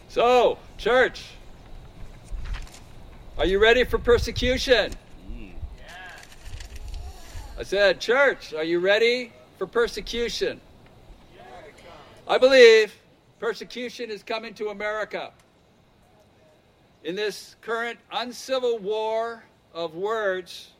So, church, are you ready for persecution? I said, church, are you ready for persecution? I believe persecution is coming to America. In this current uncivil war of words,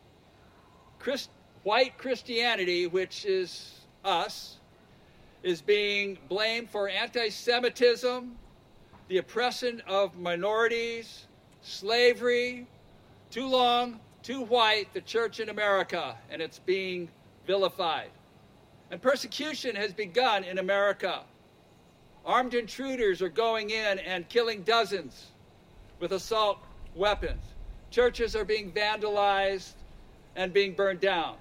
white Christianity, which is us, is being blamed for anti-Semitism, the oppression of minorities, slavery, too long, too white, the church in America, and it's being vilified. And persecution has begun in America. Armed intruders are going in and killing dozens with assault weapons. Churches are being vandalized and being burned down.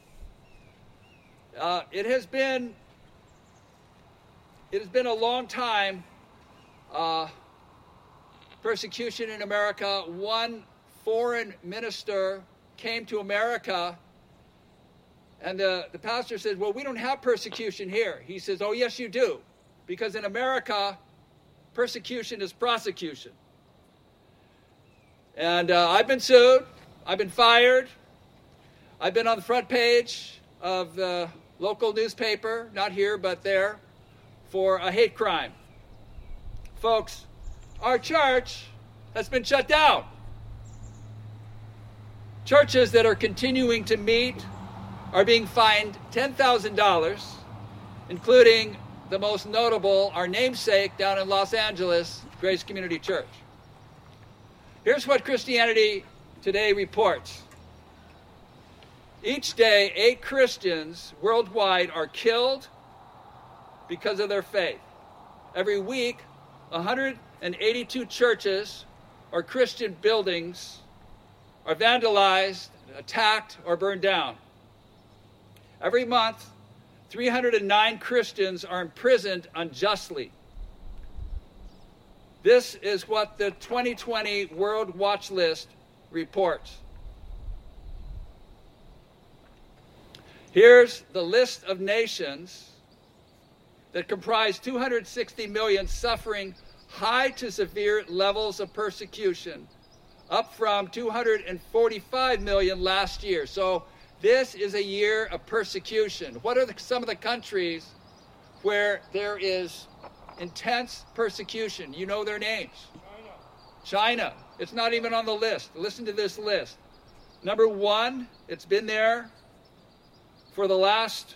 It has been a long time persecution in America. One foreign minister came to America, and the pastor said, well, we don't have persecution here. He says, oh, yes, you do, because in America, persecution is prosecution. And I've been sued. I've been fired. I've been on the front page of the local newspaper, not here, but there, for a hate crime. Folks, our church has been shut down. Churches that are continuing to meet are being fined $10,000, including the most notable, our namesake down in Los Angeles, Grace Community Church. Here's what Christianity Today reports. Each day, 8 Christians worldwide are killed because of their faith. Every week, 182 churches or Christian buildings are vandalized, attacked, or burned down. Every month, 309 Christians are imprisoned unjustly. This is what the 2020 World Watch List reports. Here's the list of nations that comprise 260 million suffering high to severe levels of persecution, up from 245 million last year. So this is a year of persecution. What are some of the countries where there is intense persecution? You know their names. China. It's not even on the list. Listen to this list. Number 1, it's been there for the last,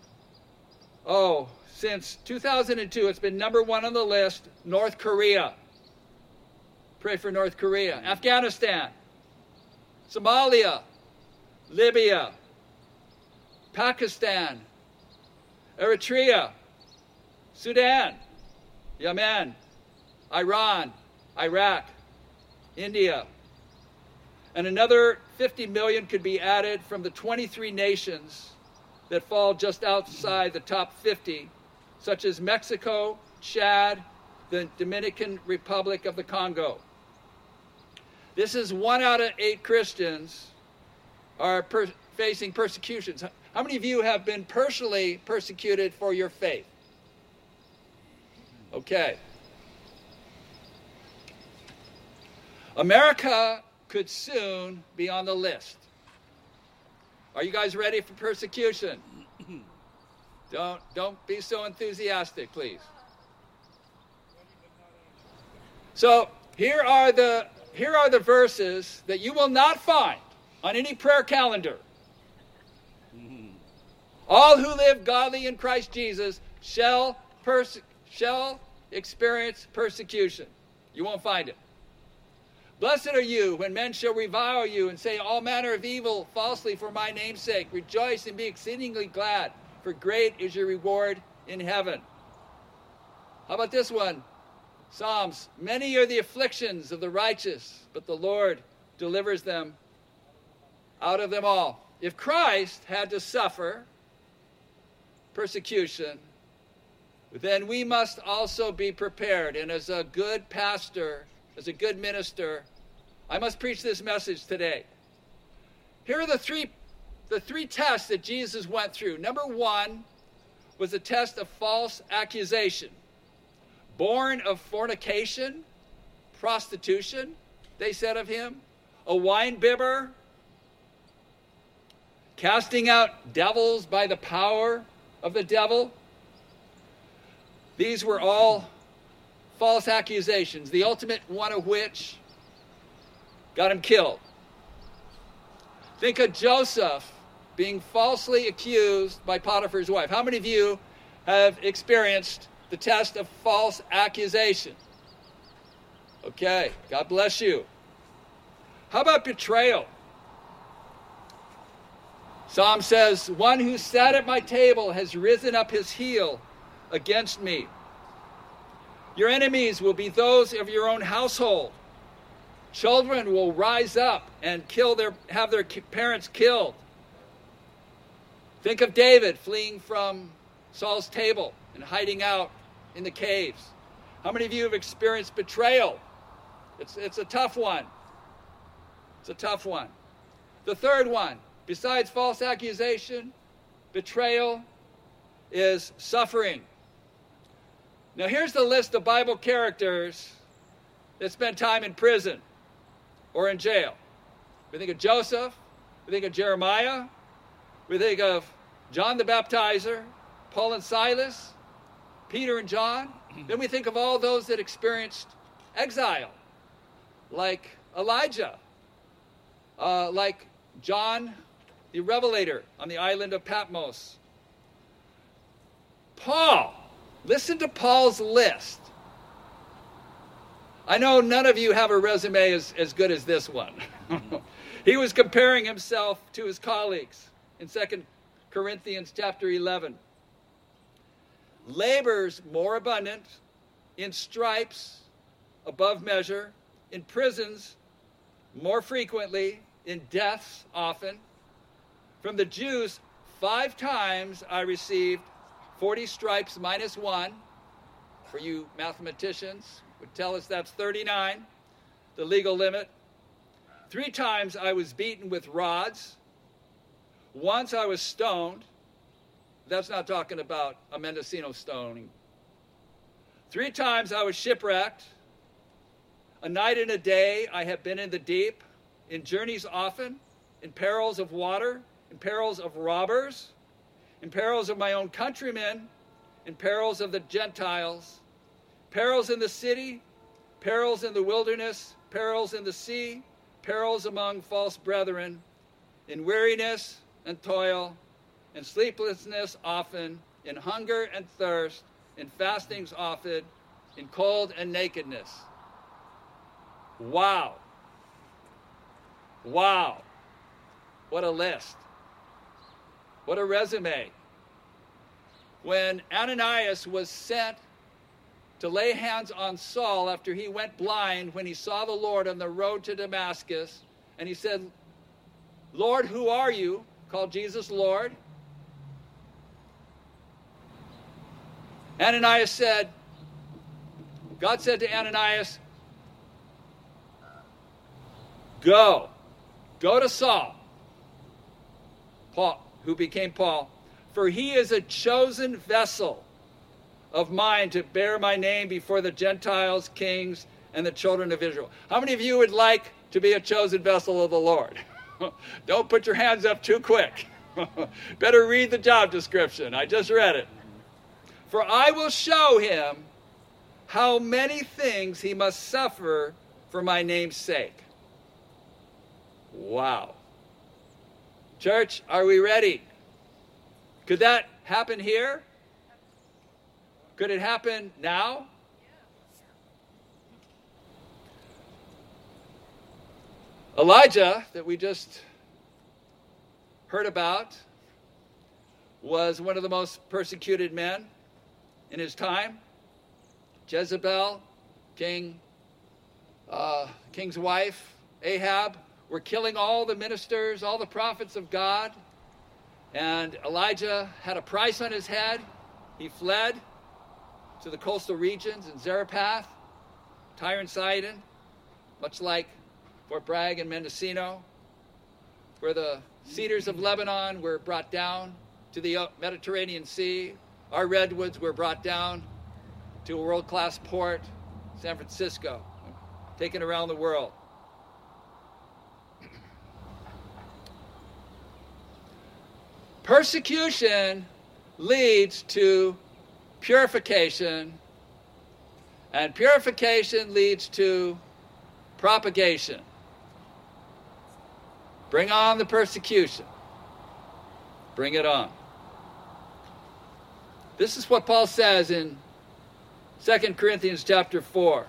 since 2002, it's been number 1 on the list, North Korea. Pray for North Korea. Afghanistan, Somalia, Libya, Pakistan, Eritrea, Sudan, Yemen, Iran, Iraq, India. And another 50 million could be added from the 23 nations that fall just outside the top 50, such as Mexico, Chad, the Dominican Republic of the Congo. This is 1 out of 8 Christians are facing persecutions. How many of you have been personally persecuted for your faith? Okay. America could soon be on the list. Are you guys ready for persecution? Don't be so enthusiastic, please. So here are the verses that you will not find on any prayer calendar. All who live godly in Christ Jesus shall experience persecution. You won't find it. Blessed are you when men shall revile you and say all manner of evil falsely for my name's sake. Rejoice and be exceedingly glad, for great is your reward in heaven. How about this one? Psalms, many are the afflictions of the righteous, but the Lord delivers them out of them all. If Christ had to suffer persecution, then we must also be prepared. And as a good pastor, as a good minister, I must preach this message today. Here are the three tests that Jesus went through. Number 1 was a test of false accusation. born of fornication, prostitution, they said of him, a wine-bibber, casting out devils by the power of the devil. These were all false accusations, the ultimate one of which got him killed. Think of Joseph being falsely accused by Potiphar's wife. How many of you have experienced the test of false accusation? Okay, God bless you. How about betrayal? Psalm says, one who sat at my table has risen up his heel against me. Your enemies will be those of your own household. Children will rise up and have their parents killed. Think of David fleeing from Saul's table and hiding out in the caves. How many of you have experienced betrayal? It's a tough one. It's a tough one. The third one, besides false accusation, betrayal, is suffering. Now here's the list of Bible characters that spent time in prison or in jail. We think of Joseph, we think of Jeremiah, we think of John the Baptizer, Paul and Silas, Peter and John. Then we think of all those that experienced exile, like Elijah, like John the Revelator on the island of Patmos. Paul, listen to Paul's list. I know none of you have a resume as good as this one. He was comparing himself to his colleagues in 2 Corinthians chapter 11. Labors more abundant, in stripes above measure, in prisons more frequently, in deaths often. From the Jews, 5 times I received 40 stripes minus 1. For you mathematicians, would tell us that's 39, the legal limit. 3 times I was beaten with rods. Once I was stoned. That's not talking about a Mendocino stoning. 3 times I was shipwrecked. A night and a day I have been in the deep, in journeys often, in perils of water, in perils of robbers, in perils of my own countrymen, in perils of the Gentiles, perils in the city, perils in the wilderness, perils in the sea, perils among false brethren, in weariness and toil, in sleeplessness often, in hunger and thirst, in fastings often, in cold and nakedness. Wow. Wow. What a list. What a resume. When Ananias was sent to lay hands on Saul after he went blind when he saw the Lord on the road to Damascus, and he said, Lord, who are you? Called Jesus Lord. Ananias said, God said to Ananias, go to Saul, Paul, who became Paul, for he is a chosen vessel of mine to bear my name before the Gentiles, kings, and the children of Israel. How many of you would like to be a chosen vessel of the Lord? Don't put your hands up too quick. Better read the job description. I just read it. For I will show him how many things he must suffer for my name's sake. Wow. Church, are we ready? Could that happen here? Could it happen now? Elijah, that we just heard about, was one of the most persecuted men in his time. Jezebel, king's wife, Ahab, were killing all the ministers, all the prophets of God. And Elijah had a price on his head. He fled to the coastal regions in Zarephath, Tyre and Sidon, much like Fort Bragg and Mendocino, where the cedars of Lebanon were brought down to the Mediterranean Sea. Our redwoods were brought down to a world-class port, San Francisco, taken around the world. Persecution leads to purification, and purification leads to propagation. Bring on the persecution. Bring it on. This is what Paul says in 2 Corinthians chapter 4.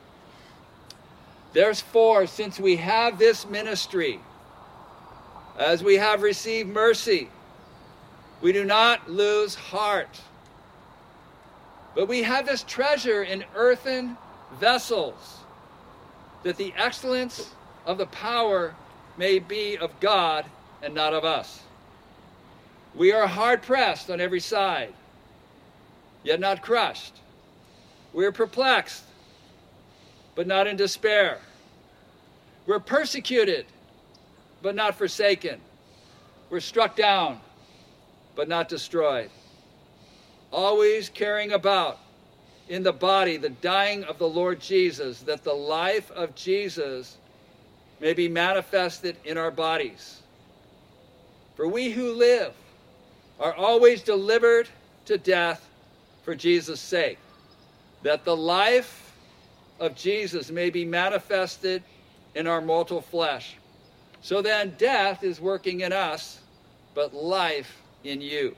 Therefore, since we have this ministry, as we have received mercy, we do not lose heart. But we have this treasure in earthen vessels, that the excellence of the power may be of God and not of us. We are hard pressed on every side, yet not crushed. We are perplexed, but not in despair. We're persecuted, but not forsaken. We're struck down, but not destroyed. Always carrying about in the body the dying of the Lord Jesus, that the life of Jesus may be manifested in our bodies. For we who live are always delivered to death for Jesus' sake, that the life of Jesus may be manifested in our mortal flesh. So then death is working in us, but life in you.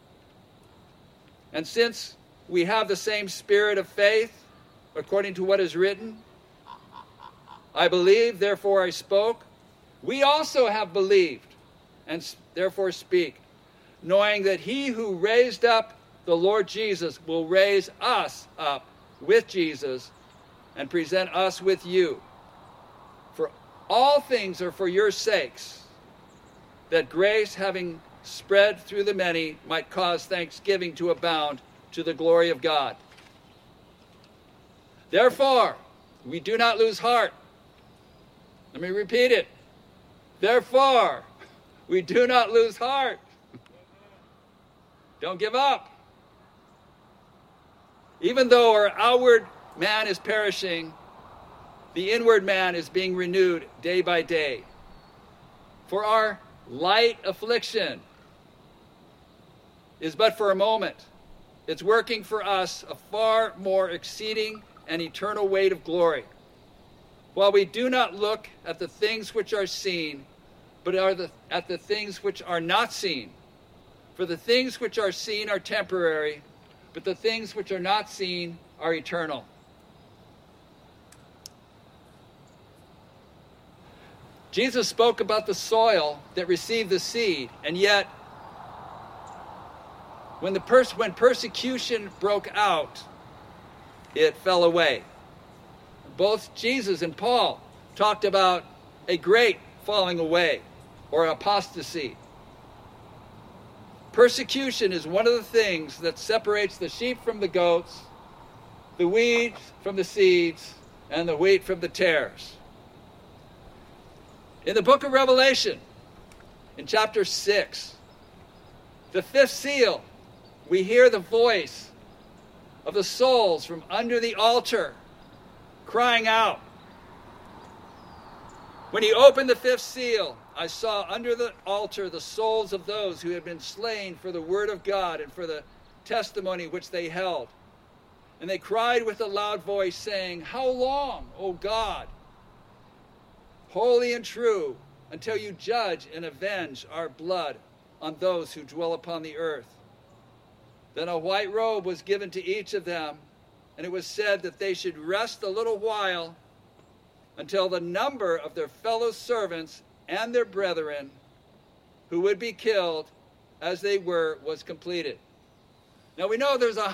And since we have the same spirit of faith, according to what is written, I believe, therefore I spoke. We also have believed, and therefore speak, knowing that he who raised up the Lord Jesus will raise us up with Jesus and present us with you. For all things are for your sakes, that grace, having spread through the many, might cause thanksgiving to abound to the glory of God. Therefore, we do not lose heart. Let me repeat it. Therefore, we do not lose heart. Don't give up. Even though our outward man is perishing, the inward man is being renewed day by day. For our light affliction is but for a moment. It's working for us a far more exceeding and eternal weight of glory. While we do not look at the things which are seen, but at the things which are not seen. For the things which are seen are temporary, but the things which are not seen are eternal. Jesus spoke about the soil that received the seed, and yet when persecution broke out, it fell away. Both Jesus and Paul talked about a great falling away or apostasy. Persecution is one of the things that separates the sheep from the goats, the weeds from the seeds, and the wheat from the tares. In the book of Revelation, in chapter 6, the fifth seal, we hear the voice of the souls from under the altar crying out. When he opened the fifth seal, I saw under the altar the souls of those who had been slain for the word of God and for the testimony which they held. And they cried with a loud voice, saying, How long, O God, holy and true, until you judge and avenge our blood on those who dwell upon the earth? Then a white robe was given to each of them, and it was said that they should rest a little while until the number of their fellow servants and their brethren who would be killed as they were was completed. Now we know there's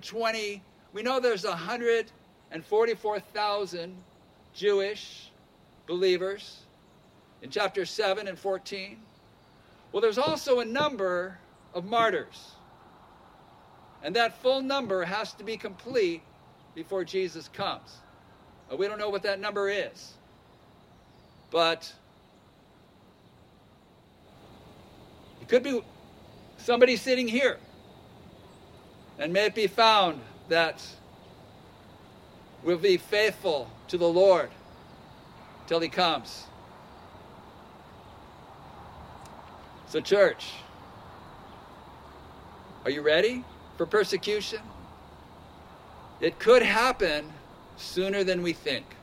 144,000 Jewish believers in chapter 7 and 14. Well, there's also a number of martyrs. And that full number has to be complete before Jesus comes. We don't know what that number is. But it could be somebody sitting here. And may it be found that We'll be faithful to the Lord till he comes. So church, are you ready for persecution? It could happen sooner than we think.